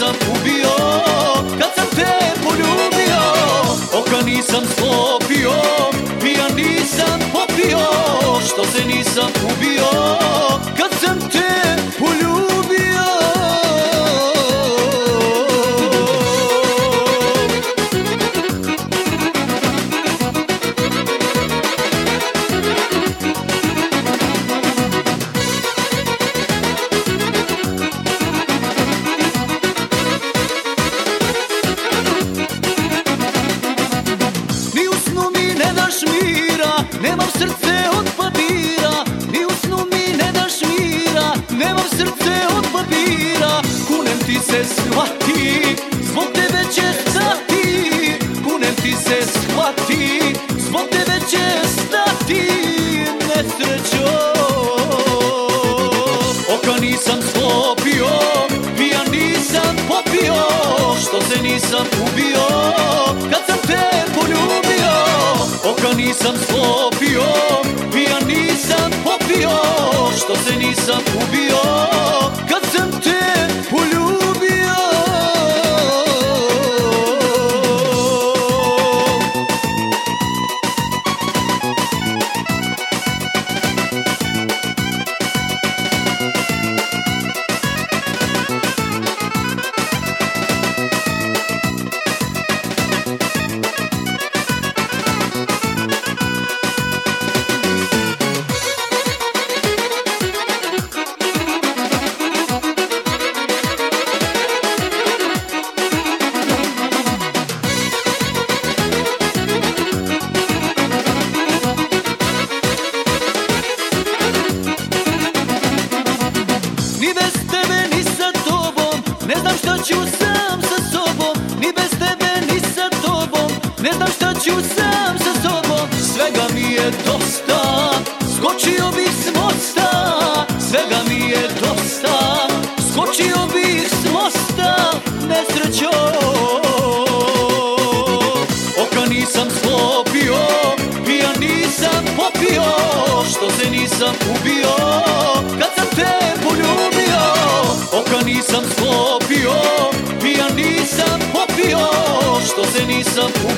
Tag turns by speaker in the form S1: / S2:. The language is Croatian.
S1: nisam ubio, kad sam te poljubio. Oka nisam sklopio, pijan nisam popio, što se nisam ubio, kad sam te poljubio. Nemam srce od papira, ni u snu mi ne daš mira. Nemam srce od papira, kunem ti se shvati, zbog tebe će stati. Kunem ti se shvati, zbog tebe će stati, nesrećo. Oka nisam sklopio, pijan nisam popio, što se nisam ubio, kad sam te poljubio. Oka nisam sklopio, pijan nisam popio, što se nisam ubio, kad sam te poljubio. Ni bez tebe, ni sa tobom, ne znam šta ću sam sa sobom. Ni bez tebe, ni sa tobom, ne znam šta ću sam sa sobom. Svega mi je dosta, skočio bih s mosta. Svega mi je dosta, skočio bih s mosta, nesrećo. Oka nisam sklopio, pijan nisam popio, što se nisam ubio, kad sam te poljubio. Oka nisam sklopio, pijan nisam popio, što se nisam ubio.